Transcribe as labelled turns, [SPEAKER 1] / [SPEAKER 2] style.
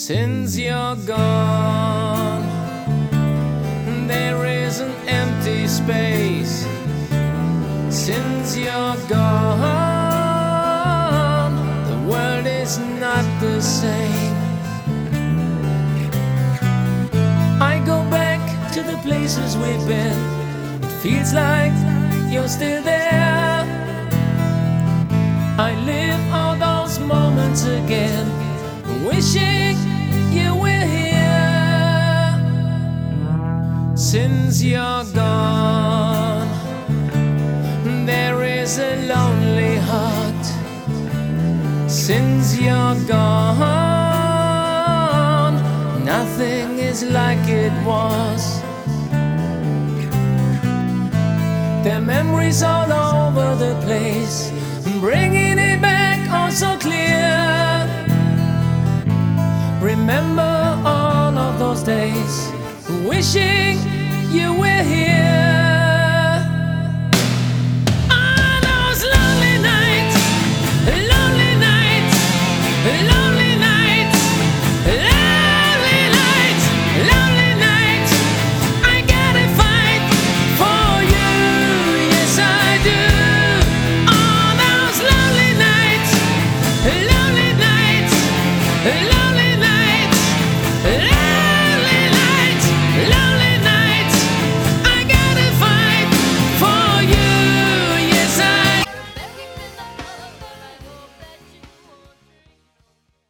[SPEAKER 1] Since you're gone, there is an empty space. Since you're gone, the world is not the same. I go back to the places we've been. It feels like you're still there. I live all those moments again, wishing you were here. Since you're gone, there is a lonely heart. Since you're gone, nothing is like it was. There are memories all over the place, bringing it back all so clear. Remember all of those days, wishing you were here.